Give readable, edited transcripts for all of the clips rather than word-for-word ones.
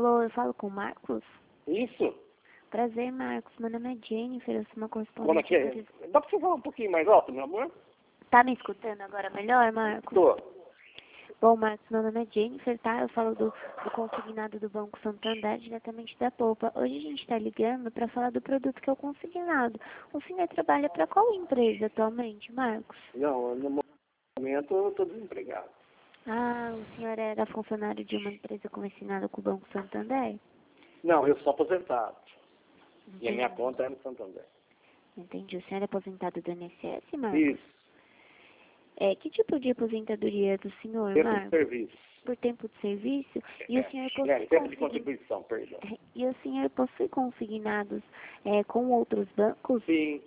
Alô, eu falo com o Marcos? Isso? Prazer, Marcos. Meu nome é Jennifer, eu sou uma Como é correspondente. que é? Dá pra você falar um pouquinho mais alto, meu amor? Tá me escutando agora melhor, Marcos? Tô. Bom, Marcos, meu nome é Jennifer, tá? Eu falo do consignado do Banco Santander, diretamente da Poupa. Hoje a gente tá ligando pra falar do produto que é o consignado. O senhor trabalha pra qual empresa atualmente, Marcos? Não, no momento eu tô desempregado. Ah, o senhor era funcionário de uma empresa consignada com o Banco Santander? Não, eu sou aposentado. Entendi. E a minha conta é no Santander. Entendi. O senhor é aposentado do INSS, Marcos? Isso. Que tipo de aposentadoria é do senhor, Tempo de Marcos? serviço. Por tempo de serviço? E o senhor possui Tempo de contribuição, perdão. E o senhor possui consignados com outros bancos? Sim.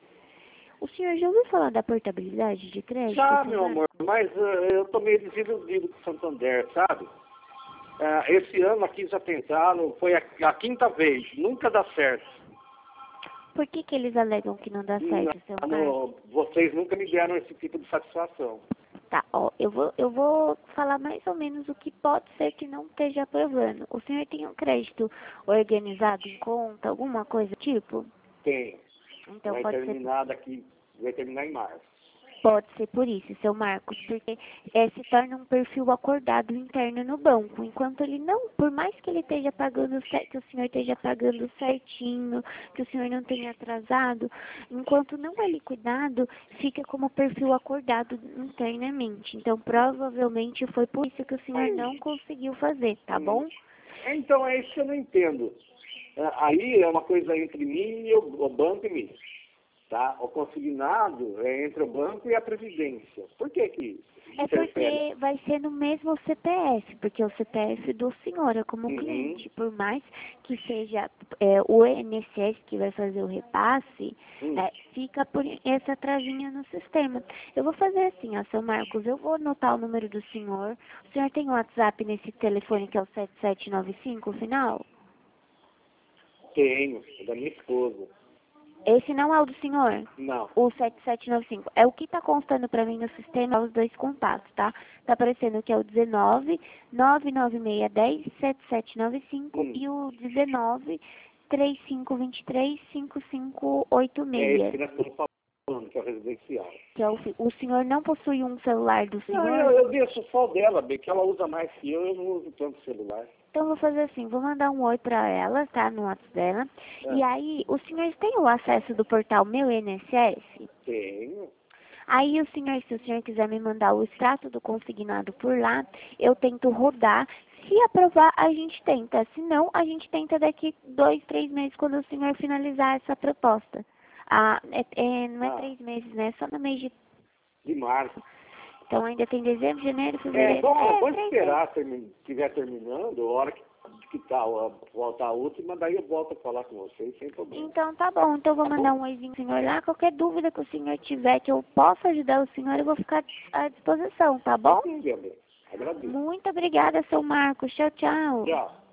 O senhor já ouviu falar da portabilidade de crédito? Já, seu meu Marcos? amor, mas eu tô meio desiludido com o Santander, sabe? Esse ano aqui já tentaram, foi a quinta vez, nunca dá certo. Por que que eles alegam que não dá certo, seu Marcos? Vocês nunca me deram esse tipo de satisfação. Tá, ó, eu vou falar mais ou menos o que pode ser que não esteja aprovando. O senhor tem um crédito organizado em conta, alguma coisa do tipo? Tem. Então Vai pode ser. terminar daqui, vai terminar em março. Pode ser por isso, seu Marcos, porque se torna um perfil acordado interno no banco. Enquanto ele não, por mais que ele esteja pagando, que o senhor esteja pagando certinho, que o senhor não tenha atrasado, enquanto não é liquidado, fica como perfil acordado internamente. Então, provavelmente foi por isso que o senhor não conseguiu fazer, tá bom? Então é isso que eu não entendo. Aí é uma coisa entre mim e o banco e mim. Tá? O consignado é entre o banco e a Previdência. Por que que É porque vai ser no mesmo CPF, porque o CPF do senhor é como cliente. Por mais que seja o INSS que vai fazer o repasse, fica por essa travinha no sistema. Eu vou fazer assim, ó, seu Marcos, eu vou anotar o número do senhor. O senhor tem um WhatsApp nesse telefone que é o 7795, o final? Tenho, é da minha esposa. Esse não é o do senhor? Não. O 7795. É o que tá constando pra mim no sistema, os dois contatos, tá? Tá aparecendo que é o 19 99610 7795 e o 19 3523 5586. É esse que nós estamos falando, que é o residencial. Que é o senhor não possui um celular do senhor? Não, eu deixo só dela, bem que ela usa mais que eu não uso tanto celular. Então, vou fazer assim, vou mandar um oi pra ela, tá, no WhatsApp dela. E aí, os senhores têm o acesso do portal Meu INSS? Tenho. Aí, se o senhor quiser me mandar o extrato do consignado por lá, eu tento rodar. Se aprovar, a gente tenta. Se não, a gente tenta daqui 2, 3 meses, quando o senhor finalizar essa proposta. Não é 3 meses, né? Só no mês de março. Então, ainda tem dezembro, janeiro, fevereiro. Pode esperar, estiver terminando, a hora que voltar a última, daí eu volto a falar com vocês, sem problema. Então, tá bom. Então, eu vou mandar um oizinho pro senhor lá. Qualquer dúvida que o senhor tiver, que eu possa ajudar o senhor, eu vou ficar à disposição, tá bom? Sim, meu bem. Agradeço. Muito obrigada, seu Marcos. Tchau, tchau. Tchau.